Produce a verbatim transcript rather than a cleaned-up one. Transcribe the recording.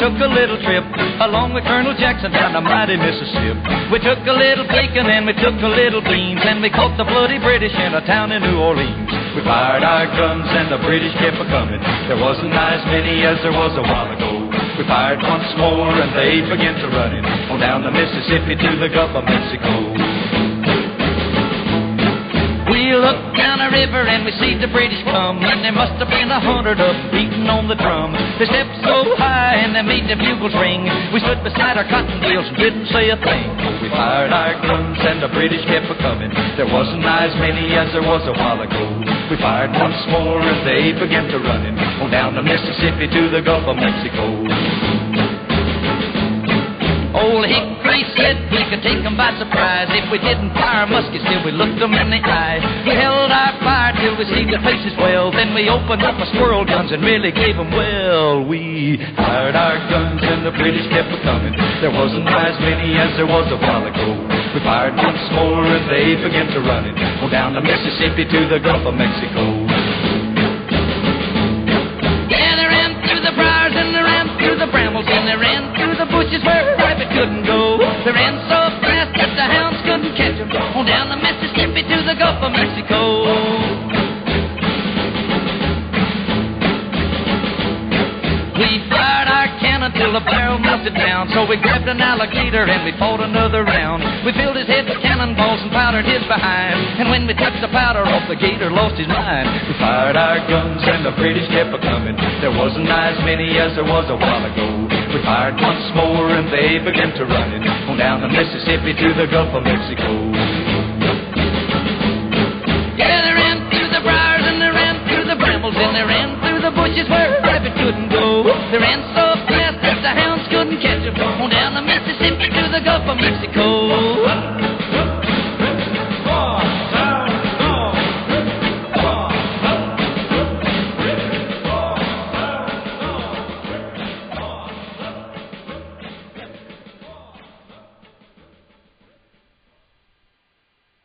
took a little trip along with Colonel Jackson down the mighty Mississippi. We took a little bacon and we took a little beans, and we caught the bloody British in a town in New Orleans. We fired our guns and the British kept a-coming. There wasn't as many as there was a while ago. We fired once more and they began to running on down the Mississippi to the Gulf of Mexico. We looked down the river and we see the British come, and there must have been a hundred of them beating on the drum. They stepped so high and they made the bugles ring. We stood beside our cotton bales and didn't say a thing. We fired our guns and the British kept a-coming. There wasn't as many as there was a while ago. We fired once more and they began to running on down the Mississippi to the Gulf of Mexico. Old Hickory said we could take them by surprise if we didn't fire muskets till we looked them in the eye. We held our fire till we see their faces well, then we opened up our squirrel guns and really gave them well. We fired our guns and the British kept a-coming. There wasn't as many as there was a while ago. We fired once more and they began to running on down the Mississippi to the Gulf of Mexico. Yeah, they ran through the briars and they ran through the brambles and they ran through the bushes where a rabbit couldn't go. They ran so fast that the hounds couldn't catch them on down the Mississippi to the Gulf of Mexico. We fired our cannon till the barrel melted down, so we grabbed an alligator and we fought another round. We filled his head with cannonballs and powdered his behind, and when we took the powder off, the gator lost his mind. We fired our guns and the British kept a-coming. There wasn't as many as there was a while ago. We fired once more and they began to running on down the Mississippi to the Gulf of Mexico. Yeah, they ran through the briars and they ran through the brambles and they ran through the bushes where a rabbit couldn't go. They ran so fast that the hounds couldn't catch them on down the Mississippi to the Gulf of Mexico.